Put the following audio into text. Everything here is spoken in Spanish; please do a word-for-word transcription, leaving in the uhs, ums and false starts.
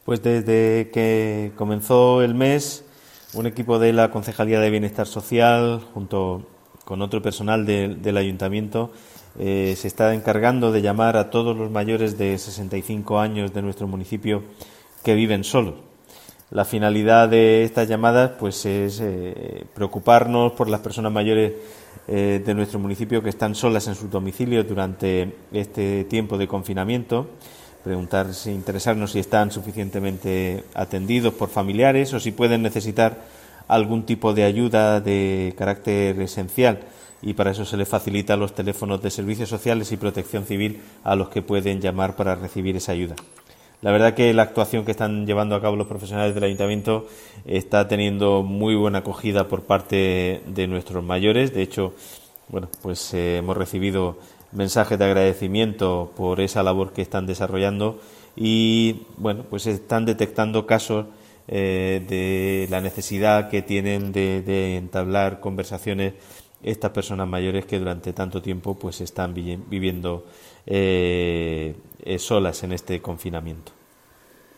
Pues desde que comenzó el mes, un equipo de la Concejalía de Bienestar Social, junto con otro personal de, del Ayuntamiento, eh, se está encargando de llamar a todos los mayores de sesenta y cinco años de nuestro municipio que viven solos. La finalidad de estas llamadas pues es eh, preocuparnos por las personas mayores eh, de nuestro municipio que están solas en sus domicilios durante este tiempo de confinamiento, preguntar, si interesarnos si están suficientemente atendidos por familiares o si pueden necesitar algún tipo de ayuda de carácter esencial, y para eso se les facilita los teléfonos de servicios sociales y protección civil a los que pueden llamar para recibir esa ayuda. La verdad que la actuación que están llevando a cabo los profesionales del Ayuntamiento está teniendo muy buena acogida por parte de nuestros mayores. De hecho, bueno, pues eh, hemos recibido mensajes de agradecimiento por esa labor que están desarrollando y, bueno, pues están detectando casos eh, de la necesidad que tienen de, de entablar conversaciones estas personas mayores que durante tanto tiempo pues están vi- viviendo eh, eh, solas en este confinamiento.